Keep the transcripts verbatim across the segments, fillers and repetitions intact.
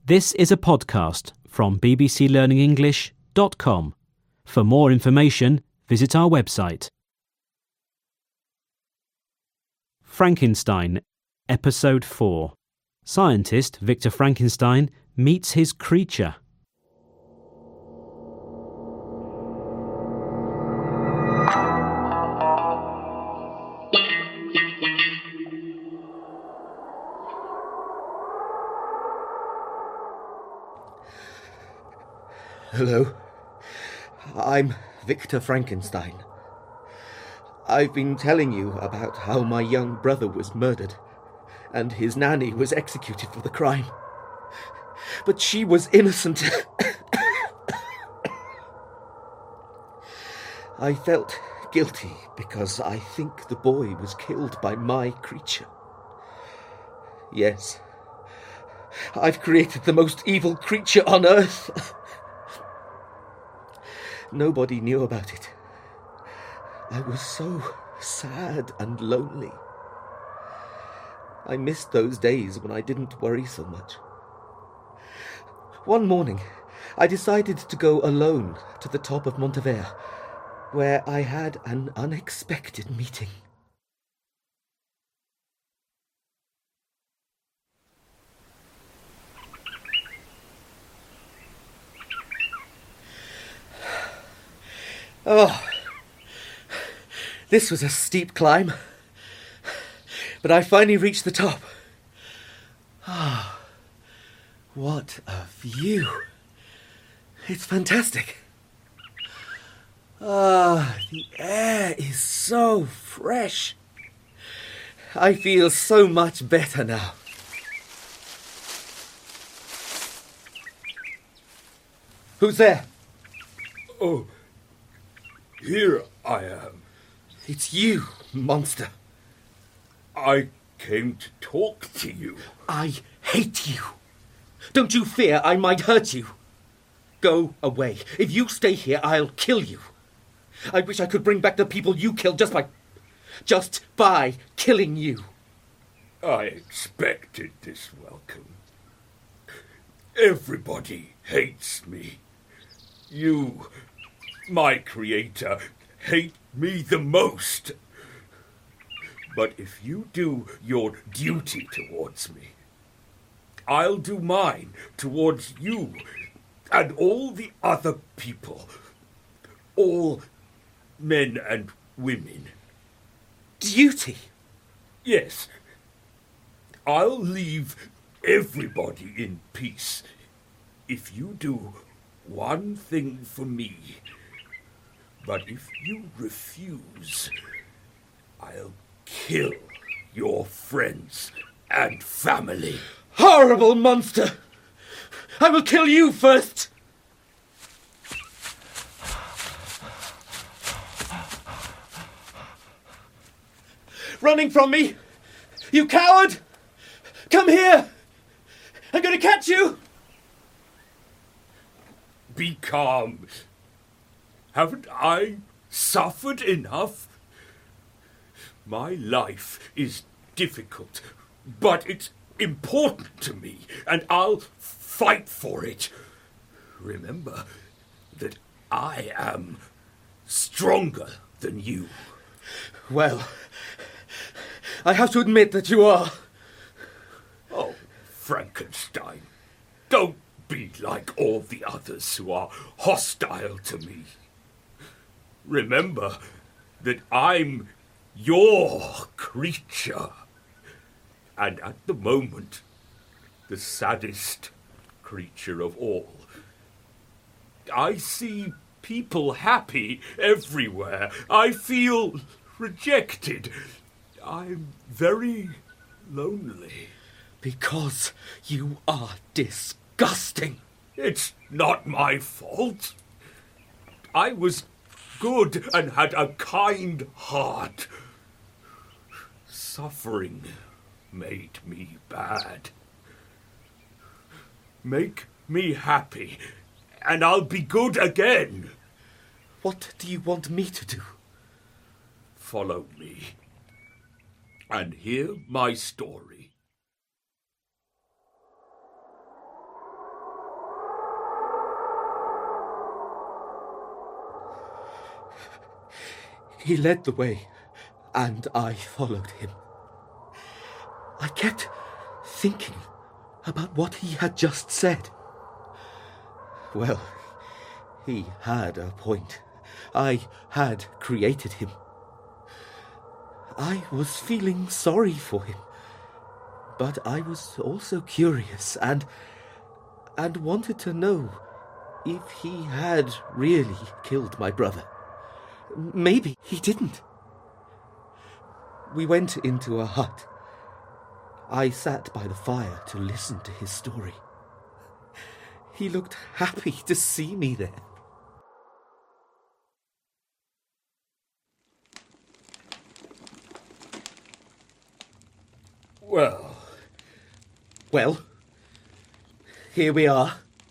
This is a podcast from b b c learning english dot com. For more information, visit our website. Frankenstein, Episode four. Scientist Victor Frankenstein meets his creature. Hello, I'm Victor Frankenstein. I've been telling you about how my young brother was murdered and his nanny was executed for the crime. But she was innocent. I felt guilty because I think the boy was killed by my creature. Yes, I've created the most evil creature on earth. Nobody knew about it. I was so sad and lonely. I missed those days when I didn't worry so much. One morning, I decided to go alone to the top of Montever, where I had an unexpected meeting. Oh, this was a steep climb, but I finally reached the top. Ah, oh, what a view. It's fantastic. Ah, oh, the air is so fresh. I feel so much better now. Who's there? Oh. Here I am. It's you, monster. I came to talk to you. I hate you. Don't you fear I might hurt you? Go away. If you stay here, I'll kill you. I wish I could bring back the people you killed just by... just by killing you. I expected this welcome. Everybody hates me. You... my creator, hate me the most. But if you do your duty towards me, I'll do mine towards you and all the other people, all men and women. Duty? Yes. I'll leave everybody in peace if you do one thing for me. But if you refuse, I'll kill your friends and family. Horrible monster! I will kill you first! Running from me! You coward! Come here! I'm going to catch you! Be calm. Haven't I suffered enough? My life is difficult, but it's important to me, and I'll fight for it. Remember that I am stronger than you. Well, I have to admit that you are. Oh, Frankenstein, don't be like all the others who are hostile to me. Remember that I'm your creature, and at the moment, the saddest creature of all. I see people happy everywhere. I feel rejected. I'm very lonely. Because you are disgusting. It's not my fault. I was good and had a kind heart. Suffering made me bad. Make me happy, and I'll be good again. What do you want me to do? Follow me, and hear my story. He led the way, and I followed him. I kept thinking about what he had just said. Well, he had a point. I had created him. I was feeling sorry for him, but I was also curious and and wanted to know if he had really killed my brother. Maybe he didn't. We went into a hut. I sat by the fire to listen to his story. He looked happy to see me there. Well... Well, here we are.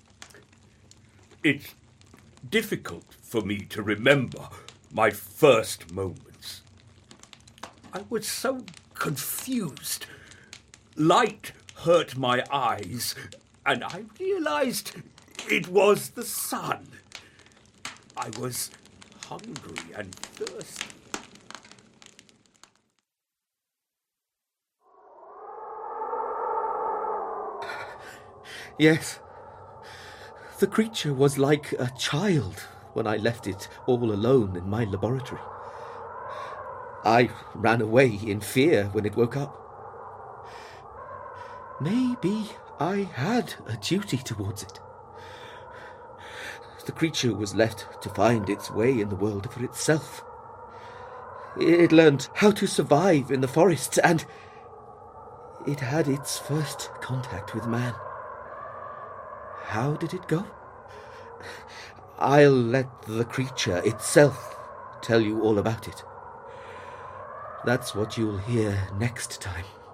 It's difficult for me to remember my first moments. I was so confused. Light hurt my eyes, and I realized it was the sun. I was hungry and thirsty. Yes, the creature was like a child when I left it all alone in my laboratory. I ran away in fear when it woke up. Maybe I had a duty towards it. The creature was left to find its way in the world for itself. It learned how to survive in the forests, and it had its first contact with man. How did it go? I'll let the creature itself tell you all about it. That's what you'll hear next time.